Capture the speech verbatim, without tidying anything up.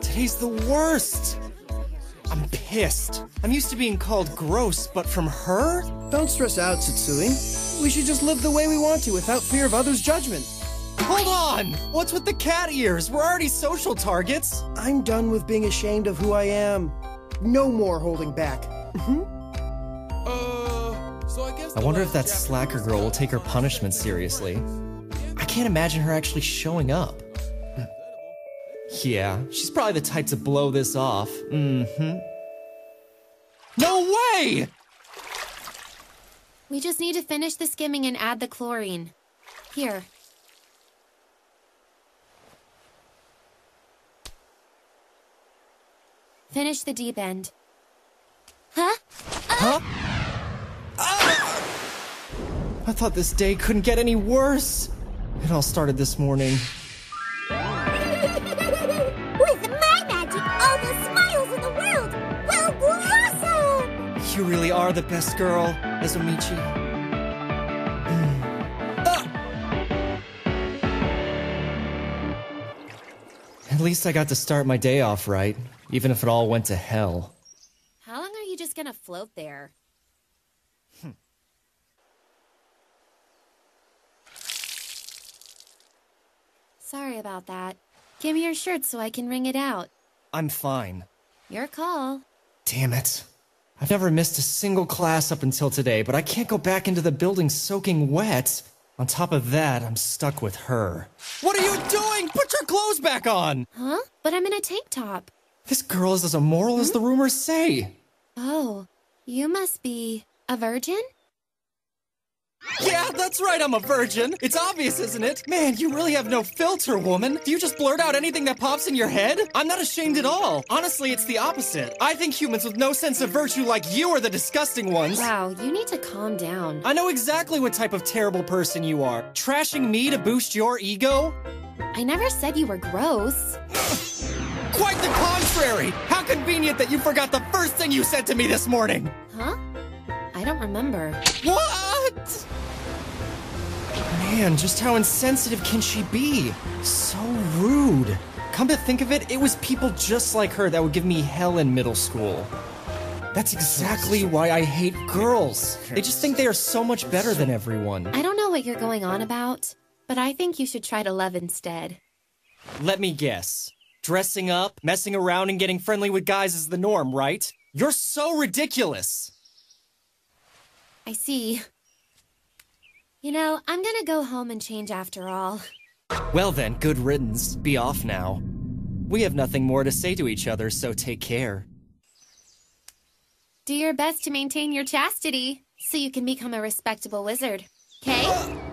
Today's the worst. I'm pissed. I'm used to being called gross, but from her? Don't stress out, Tsutsui. We should just live the way we want to without fear of others' judgment. Hold on! What's with the cat ears? We're already social targets. I'm done with being ashamed of who I am. No more holding back. Uh, so I guess I wonder if that slacker girl will take her punishment seriously. I can't imagine her actually showing up. Yeah, she's probably the type to blow this off. Mm-hmm. No way! We just need to finish the skimming and add the chlorine. Here. Finish the deep end. Huh? Huh? Ah! I thought this day couldn't get any worse. It all started this morning. With my magic, all the smiles in the world will blossom! You really are the best girl, Ezomichi. Mm. Ah! At least I got to start my day off right, even if it all went to hell. How long are you just gonna float there? Hm. Sorry about that. Give me your shirt so I can wring it out. I'm fine. Your call. Damn it. I've never missed a single class up until today, but I can't go back into the building soaking wet. On top of that, I'm stuck with her. What are you doing? Put your clothes back on! Huh? But I'm in a tank top. This girl is as immoral hmm? as the rumors say. Oh, you must be a virgin? Yeah, that's right, I'm a virgin. It's obvious, isn't it? Man, you really have no filter, woman. Do you just blurt out anything that pops in your head? I'm not ashamed at all. Honestly, it's the opposite. I think humans with no sense of virtue like you are the disgusting ones. Wow, you need to calm down. I know exactly what type of terrible person you are. Trashing me to boost your ego? I never said you were gross. Quite the contrary! How convenient that you forgot the first thing you said to me this morning! Huh? I don't remember. What? Man, just how insensitive can she be? So rude. Come to think of it, it was people just like her that would give me hell in middle school. That's exactly why I hate girls. They just think they are so much better than everyone. I don't know what you're going on about, but I think you should try to love instead. Let me guess. Dressing up, messing around, and getting friendly with guys is the norm, right? You're so ridiculous! I see. You know, I'm gonna go home and change after all. Well then, good riddance. Be off now. We have nothing more to say to each other, so take care. Do your best to maintain your chastity, so you can become a respectable wizard, okay?